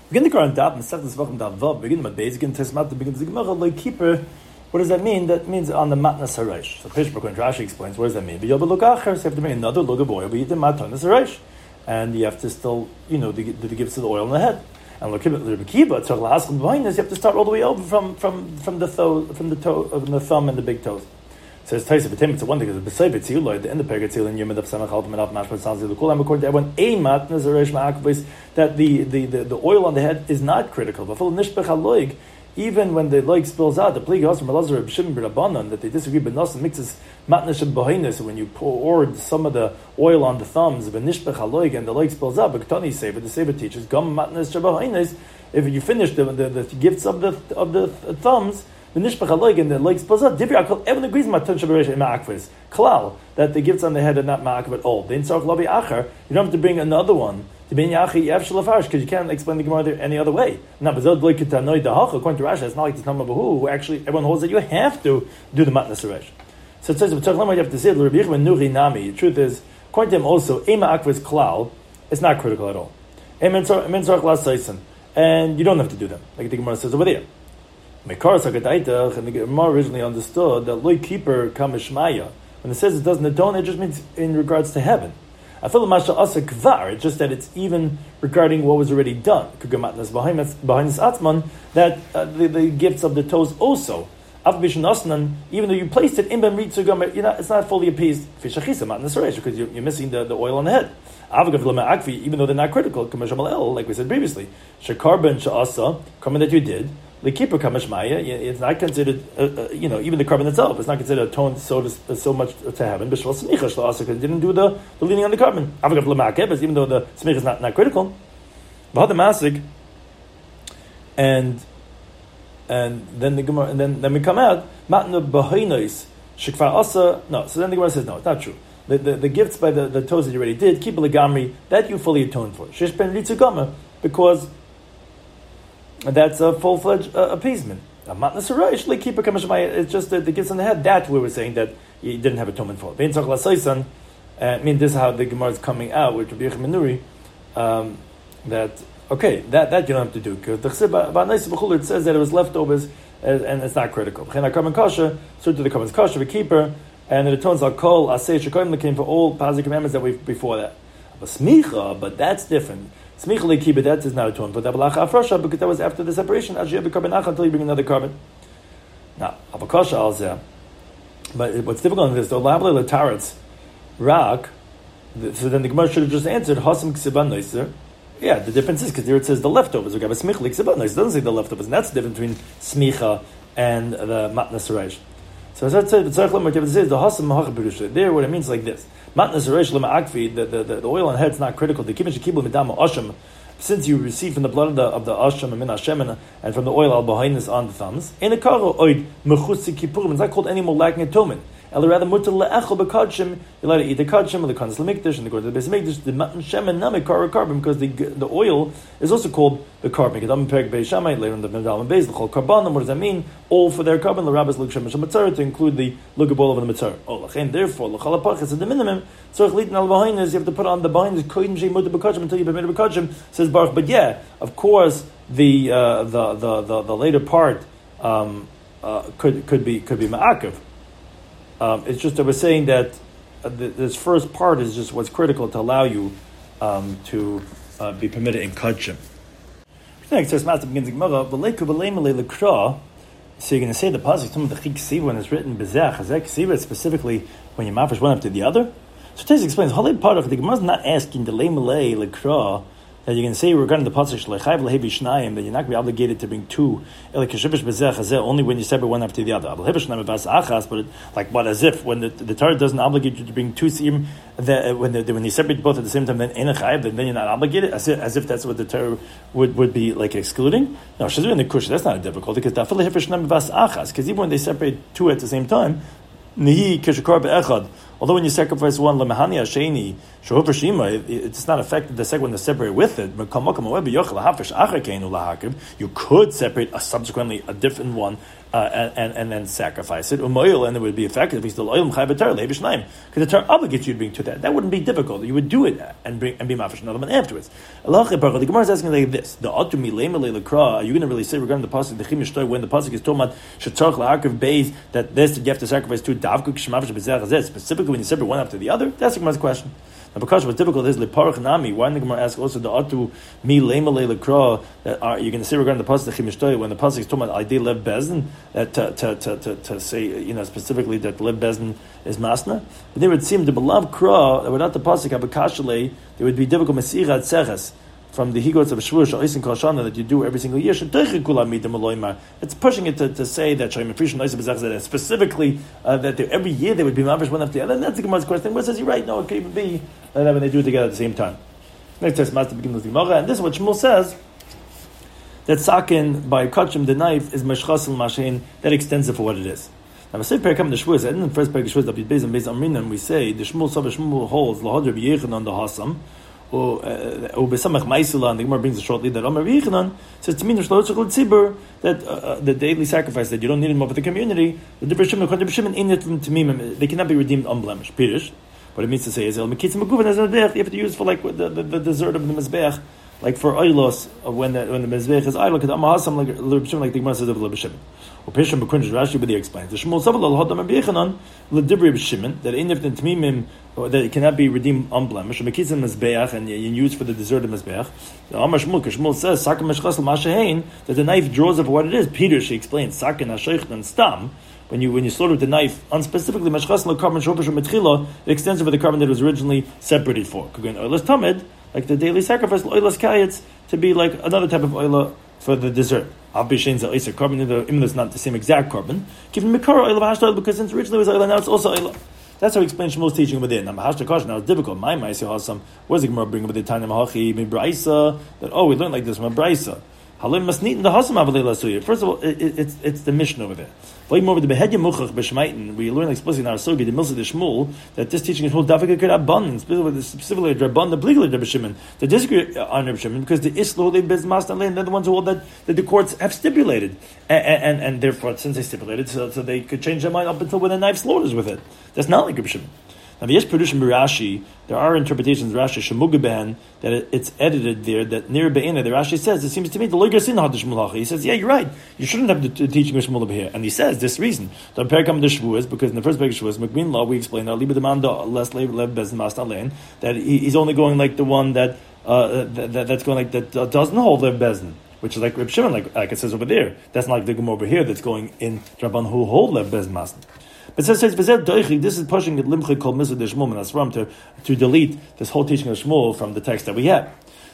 Begin the current daf, Masechtas Vachim daf vav. Begin with basic and Tesmat. Begin the Gemara like keeper. What does that mean? That means on the matnas hareish. So Peshach when Rashi explains what does that mean. But you'll be logacher, so you have to bring another lug of oil. But you did matnas hareish, and you have to still, do the gifts of the oil in the head. And look at the kiba. So last behind this, you have to start all the way over from the thumb and the big toes. So it's Taisa B'Tim, it's one thing, because the B'Sei B'Tziloi, the end of Pegatzil, and Yom Adav Samach Alpam and Alpam Mashma Sanzi L'Kulam, according to everyone, Ein Matnas Hareish Ma'akavos, that the oil on the head is not critical. But for Nishbech HaLoig, even when the loig spills out, the Pligi Osram Elazar B'Shimon B'Rabbanan, that they disagree, but Nosan mixes Matnas and B'Hoinus, so when you pour some of the oil on the thumbs, Nishbech HaLoig, and the loig spills out, but Ktani Sefer, the Sefer teaches, Gam Matnas B'Hoinus, if you finish the gifts of the thumbs, the nishbach haloig and the legs spills out. Everyone agrees matan shabaresh ma'akvis klal that the gifts on the head are not ma'akav at all. The insarch labi acher, you don't have to bring another one to be yachi yav shalafarish because you can't explain the gemara any other way. Now, but zod loikitanoy dahacha according to Rashi, it's not like the Tama Bahu who actually everyone holds that you have to do the matnas haresh. So it says you have to say the nuri. The truth is, according to him also, ema akvis klal, it's not critical at all. And you don't have to do them like the Gemara says over there. Mekar Sakadaitach, and the Gemara originally understood that loy keeper kamishmaya. When it says it doesn't atone, it just means in regards to heaven. I feel masha asa kvar. It's just that it's even regarding what was already done. Kugamatnas behind this atzman that the gifts of the toes also. Even though you placed it in b'mritzugam, it's not fully appeased. Fishachisa matnas hareish because you're missing the oil on the head. Even though they're not critical, like we said previously, shekarban sha'asa, carbon that you did. The keeper kamashmaya, it's not considered, even the carbon itself, it's not considered atoned so much to heaven. B'shval smicha sh'la'asa, because it didn't do the leaning on the carbon. Avagav l'ma'akebes, even though the smicha is not critical. V'had masig, and then the Gemara, and then we come out matna b'hoinois shekvar asa. No, so then the Gemara says no, it's not true. The gifts by the toes that you already did, keep legamri, that you fully atoned for. Shesh ben ritzugama, because that's a full-fledged appeasement. It's just the gifts on the head. That we were saying that you didn't have atonement for. I mean, this is how the Gemara is coming out with Rabbi Yochanan Nuri. That you don't have to do because it says that it was leftovers and it's not critical. So to the carbon kasha, the keeper, and it atones al kol asay shekoyim came for all positive commandments that we before that. But that's different. Smichli kibbut, that is not atoned for. Because that was after the separation. Until you bring another carbon. Now, avakasha alzeh. But what's difficult in this, though, labla letaretz rak. So then the Gemara should have just answered hasam ksiban noiser. Yeah, the difference is because here it says the leftovers. We have a smichli ksiban noiser. It doesn't say the leftovers, and that's the difference between smicha and the matnas hareish. So as I said, the hasam mahach berusha. There, what it means like this. Matnas hareish lema akvi. The oil on the head is not critical. The kibbutz shekibul midama asham. Since you receive from the blood of the asham and min hashem and from the oil al behind on the thumbs, in a karo oid mechutzi kippurim. It's not called any more lacking atonement. Rather, mutar le'echel bekadshim. You're allowed to eat the kadshim or the kanis lemikdash and the go to the base mikdash. The matan shemen nami carbon because the oil is also called the carbon. Kedam perek beis shammai later in the medal and beis the whole carbon. What does that mean? All for their carbon. The rabbis look shem mitzvah to include the lugabol of the mitzvah. Oh, and therefore l'chalapach is the minimum. So you have to put on the behind the koyin shei mutar bekadshim until you permit bekadshim. Says Baruch. But yeah, of course the later part could be ma'akev. It's just that we're saying that this first part is just what's critical to allow you to be permitted in kachim. Next, there's Master begins Gemara. So you're going to say the pasuk some of the chik siva when it's written bezeh chazek siva specifically when you mafresh one after the other. So Tez explains halei part of the Gemara is not asking the leimalei lekra that you can say regarding the pasuk shleichayv lehevi shnayim that you're not going to be obligated to bring two elikashibish bezeh chazeh only when you separate one after the other. But as if when the Torah doesn't obligate you to bring two sim that when you separate both at the same time then enachayv then you're not obligated as if that's what the Torah would be like excluding. No, shazir in the kush that's not a difficulty because because even when they separate two at the same time nihi kishakar be'echad Although when you sacrifice one lemahani hasheni shehofer shima, it's not affected the second one to separate with it. You could separate subsequently a different one and then sacrifice it. And it would be effective because the Torah obligates you to bring to that. That wouldn't be difficult. You would do it and be mafish another one afterwards. The Gemara is asking like this: are you going to really say regarding the pasuk the chimish when the pasuk is talking about shetzarch la'akev beis that this you have to sacrifice two davkuk shemavish bezeh hazeh specifically when you separate one after the other? That's the Gemara's question. Now, because what's difficult is leparach nami. Why didn't the Gemara ask also the atu mi lema lekra that you're going to say regarding the pasuk the chimish when the pasuk is talking about idei lev bezin that to say specifically that lev bezin is masna, but they would seem to beloved kra that without the pasuk abakashale there would be difficult mesirat seches from the higots of Shavuot Shalisin Kol Shana that you do every single year. It's pushing it to say that specifically that every year they would be mavish one after the other. And that's the Gemara's question. Where says he right? No, it could even be that when they do it together at the same time. Next test master begins with the Gemara, and this is what Shmuel says that sakin by kachim the knife is meshchasel mashein that extends it for what it is. Now, we say Perikam the Shavuos, and in the first Perikam the Shavuos, based on Amrinan, we say the Shmuel holds lahadr b'yechan on the hasam. Or Besamach Maisila, and the Gemara brings a shortly that Amar Yechanan says to me that the daily sacrifice that you don't need anymore for the community, the Dibber in it they cannot be redeemed unblemished. Pirish. What it means to say is you have to use for like the dessert of the Mizbeach, like for oilos when the Mizbeach is oil, because Amahasam like the Gemara says of Lebishim. Or Pishim Bekunj Rashi with the explains. The Shmuel Saval Hodam Yechanan Ledibri B'Shimon that in the Tmimim that it cannot be redeemed unblemished. Mekitzim Mizbeach and used for the dessert of Mizbeach. The Amar Shmuel says Sakim Meshchasel Mashahain that the knife draws of what it is. Peter she explains Sakin Hasheichtan and Stam. When you slaughter with the knife, unspecifically Meshchasel carbon Shopesh Metchila, it extends over the carbon that it was originally separated for. Kugan Oilas Tamid, like the daily sacrifice, Oilas Kayetz, to be like another type of oila for the dessert. Abishain's a carbon, even though it's not the same exact carbon. Given Mikara oil of Hashtal, because since originally it was oil, now it's also oil. That's how he explains Shmuel's teaching within. Now, Mahashta now it's difficult. My Maisi Hasam, what does the Gemara bring with the Tanya Mahachi, Mibraisa? That, we learned like this from Braisa. Halim must need in the Hasam Avalei Lasuya. First of all, it's the mission over there. We learn explicitly in our Sugi, the Milsa de Shmuel, that this teaching is whole Dafika could abundance, specifically Rabban, the Bligler Rebbe Shimon. They disagree on Rebbe Shimon because the Islo, they Bez Mastan Lane, they're the ones who hold that the courts have stipulated. And therefore, since they stipulated, so they could change their mind up until when the knife slaughters with it. That's not like Rebbe Shimon. Now, the Yesh Perushim Rashi, there are interpretations of Rashi Shemugabehen that it's edited there that near Be'ena, the Rashi says, it seems to me the Loiger Sin Had Shmulacha. He says, yeah, you're right. You shouldn't have the teaching of Shmul over here. And he says this reason. The Perikam the Shavuos, because in the first Perikam Shavuos, McMean law, we explained that Liba Demanda less Lev Bezin Mastan that he's only going like the one that's going like that doesn't hold Lev Bezin. Which is like Reb Shimon, like it says over there. That's not like the Gemara over here that's going in Rabban who hold Lev Bezin Mastan. But it says, this is pushing the Limche called Mizah de Shmuel and Asram to delete this whole teaching of Shmuel from the text that we have.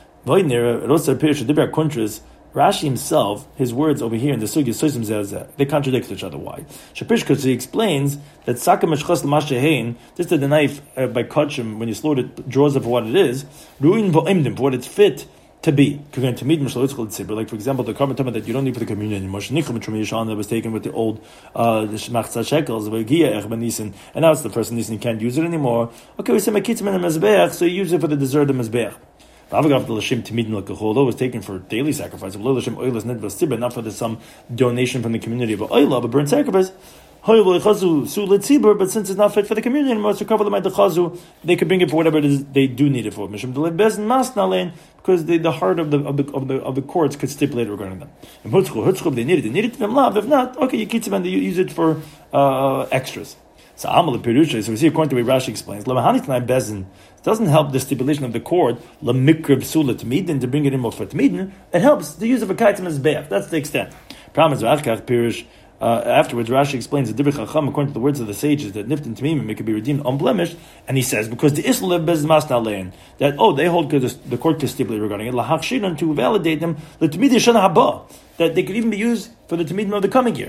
Rashi himself, his words over here in the Sugi Sosim they contradict each other. Why? Shapishkus, he explains that Saka Meshchas L'Mashehein, this is the knife by Kachim, when you slaughter it, draws it for what it is, Ruin Bo'imdim, for what it's fit to be. Like, for example, the carbon that you don't need for the communion anymore. That was taken with the old Shemachza shekels, and now it's the first Nisan, you can't use it anymore. Okay, we say Mekitzim in the Mezbeach, so you use it for the dessert of Mezbeach. Although it was taken for daily sacrifice, not for some donation from the community, but burnt sacrifice. But since it's not fit for the community anymore, so cover them at the chazu, they could bring it for whatever it is they do need it for. Because the heart of the courts could stipulate regarding them. They need it. If not, okay, you keep them and you use it for extras. So Amal Perusha, so we see according to the way Rashi explains, it doesn't help the stipulation of the court, Lamikr Psula Tmidin, to bring it in more for Tmidin. It helps the use of a kaitim as be'ach. That's the extent. Problem is, afterwards, Rashi explains the Dibur Chacham, according to the words of the sages, that Niftin Tmimim, it could be redeemed unblemished, and he says, because the Islev Bez Masna Lein, that, they hold the court could stipulate regarding it, Lahach Shiran, to validate them, the Tmidin Shana Haba, that they could even be used for the Tmidim of the coming year.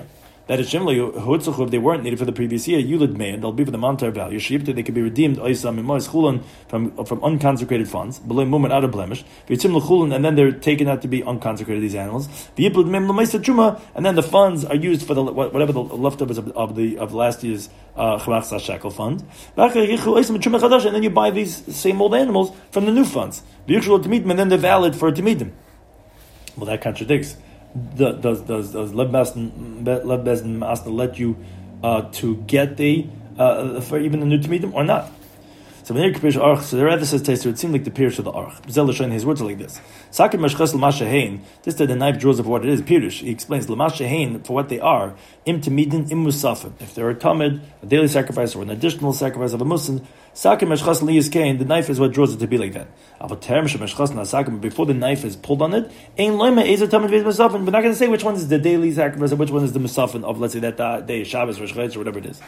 That is Shimla Hutzuchu, if they weren't needed for the previous year, Yulid May, and they'll be for the Mantar value. Shibta, they could be redeemed Oisam Imois Chulun from unconsecrated funds, Belay Muman out of blemish, Vitim Chulun, and then they're taken out to be unconsecrated, these animals. V'yiplid Mem Lamaisa Truma, and then the funds are used for the whatever the leftovers of last year's Chavach Shekel fund. And then you buy these same old animals from the new funds. And then they're valid for Timidim. Well, that contradicts. Does Lev Bezdin let you to get for even the new Tamidim or not? So the Rebbe says Taser, it seemed like the Pirush of the Arch. His words are like this. This that the knife draws of what it is, Pirush. He explains for what they are, im Tamidin, im Musafim. If they're a Tamid, a daily sacrifice, or an additional sacrifice of a Muslim, the knife is what draws it to be like that. Before the knife is pulled on it, we're not going to say which one is the daily sacrifice or which one is the musafin of, let's say, that day, Shabbos, Rosh Chodesh, or whatever it is.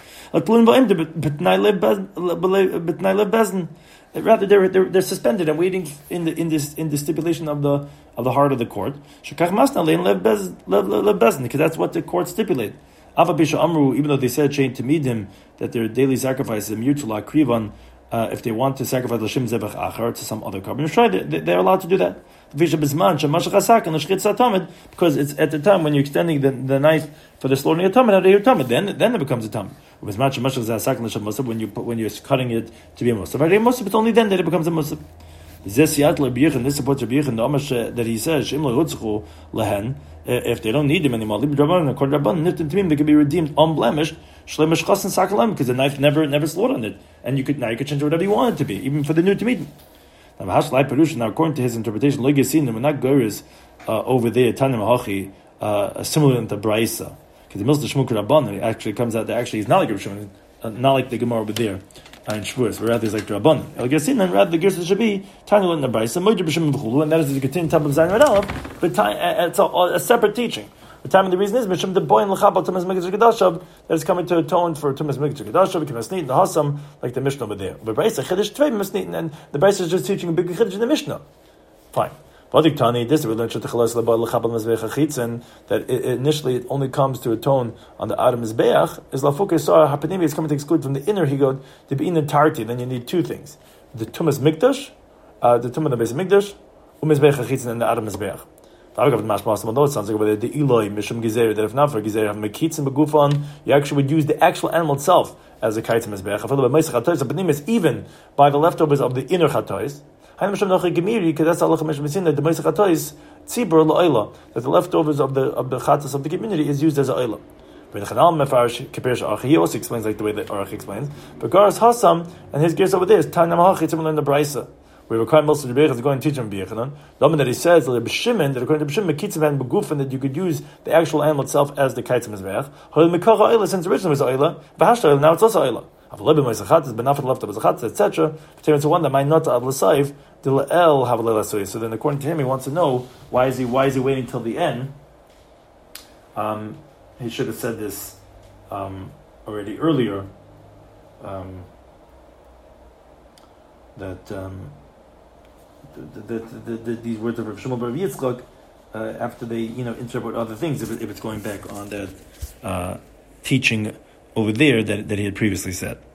Rather, they're suspended and waiting in the stipulation of the heart of the court. Because that's what the court stipulated. Even though they said chain to midim that their daily sacrifice is mutual akrivan, if they want to sacrifice l'shem zebach achar to some other carbon, they're allowed to do that. Because it's at the time when you're extending the knife for the slaughtering of tamid, then it becomes a tamid. When you're cutting it to be a musaf, it's only then that it becomes a musaf. And this supports Rabbi Yechon, that he says, if they don't need them anymore, they can be redeemed unblemished, because the knife never slaughtered on it. And you could change it whatever you want it to be, even for the new Tamid. Now, according to his interpretation, we're not goris over there, Tanim Hachi, similar to Braisa. Because the Milsa Shmuk Rabban actually comes out that actually he's not like Rabban, not like the Gemara over there. In Shavuos, but rather it's like Rabban. And rather the Gersa should be Tanul in the Braisa, and that is the continuing Tablet Zayin Red Aleph, but it's a separate teaching. The time and the reason is Mishum the boy in L'chabal Tumas Mikdash Kedashav that is coming to atone for Tumas Mikdash Kedashav, Kimasnit the Hasam, like the Mishnah over there. But Braisa Chiddush Tvei Masnit, and the Braisa is just teaching a big Chiddush in the Mishnah. Fine. Vadik Tani, this we learned that initially it only comes to atone on the Adam Mizbeach, is Lafuke Sar Hapanimi is coming to exclude from the inner Higod to be in entirety. Then you need two things: the Tumas Mikdash, the Tumah of the Beis Mikdash, Umizbeach Chachitzin, and the Adam Mizbeach. It sounds like the Eloi Mishum Gezer, that if not for Gezer, have Mekitzin Begufan, you actually would use the actual animal itself as a Kaitzim Mizbeach. Even by the leftovers of the inner Chatois. Because that's Allah that the Moshe Chatois Tzibur La'ila, that the leftovers of the Chatos of the community is used as a Oila. He also explains like the way that Aruch explains. But Garas Hassam and his gears over there is Tanam Hachi similar in the Braisa. We require most of the Bechas to go and teach him Bechanan. The moment that he says that according to B'Shimon, Mekitzim and Begufan, that you could use the actual animal itself as the Kaitzim Mizbeach. Since originally it was Oila, V'hashta now it's also Oila. Etc. Pertaining to one that might not have l'sayv, the la'el have l'lasui. So then, according to him, he wants to know why is he waiting till the end? He should have said this already earlier. That these words of Rav Shmuel Bar Yitzchak, after they interpret other things, if it's going back on that teaching over there that he had previously said.